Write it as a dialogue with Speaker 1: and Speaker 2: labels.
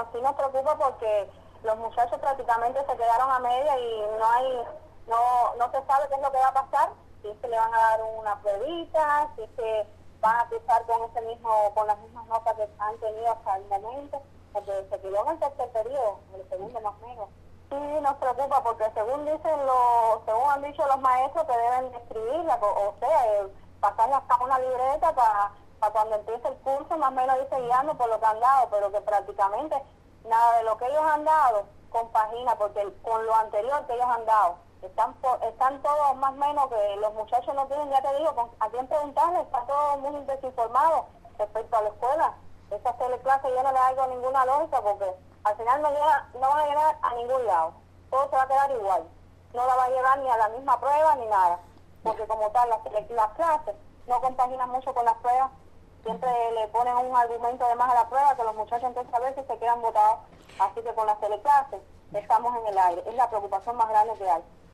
Speaker 1: bueno, sí nos preocupa porque los muchachos prácticamente se quedaron a media y no se sabe qué es lo que va a pasar, si es que le van a dar una pruebita, si es que van a cursar con las mismas notas que han tenido hasta el momento, porque se quedó en el tercer periodo, en el segundo más o menos. Sí nos preocupa porque según han dicho los maestros que deben de escribirla, o sea, pasarla hasta una libreta para cuando empiece el curso, más o menos irse guiando por lo que han dado, pero que prácticamente nada de lo que ellos han dado compagina, porque con lo anterior que ellos han dado, están todos más o menos que los muchachos no tienen, ya te digo, a quién preguntarles, están todos muy desinformados respecto a la escuela. Esa teleclase yo no le hago ninguna lógica porque al final no va a llegar a ningún lado, todo se va a quedar igual, no la va a llevar ni a la misma prueba ni nada, porque como tal las clases no compaginan mucho con las pruebas, siempre le ponen un argumento de más a la prueba que los muchachos entonces a veces se quedan botados, así que con las teleclases estamos en el aire, es la preocupación más grande que hay.